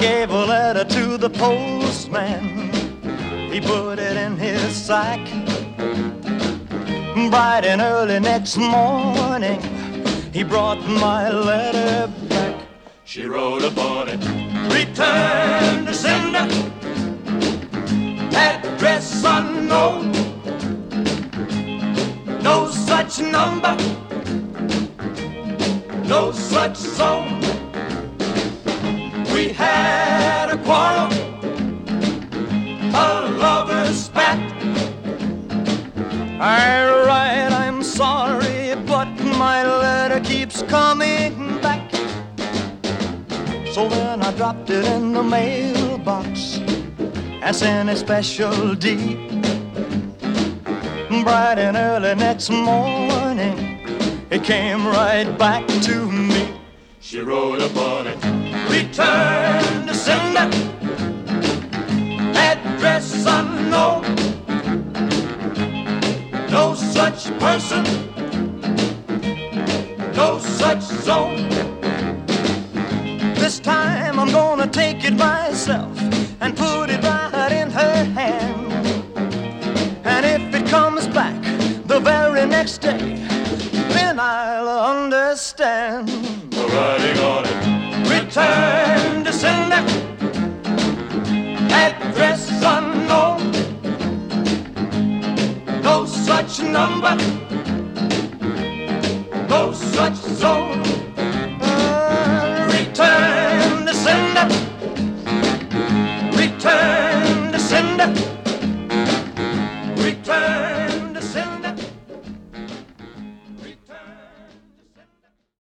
gave a letter to the postman. He put it in his sack. Bright and early next morning, he brought my letter back. She wrote upon it, return to sender, address unknown, no such number, no such zone. We had a quarrel, a lover's spat. I write, I'm sorry, but my letter keeps coming back. So then I dropped it in the mailbox and sent a special deed. Bright and early next morning, it came right back to me. She wrote upon it, return to sender, address unknown, no such person, no such zone. This time I'm gonna take it myself and put it right in her hand. And if it comes back the very next day, then I'll understand. The writing on it, return to sender, address unknown, no such number, no such zone. Return to sender, return to sender.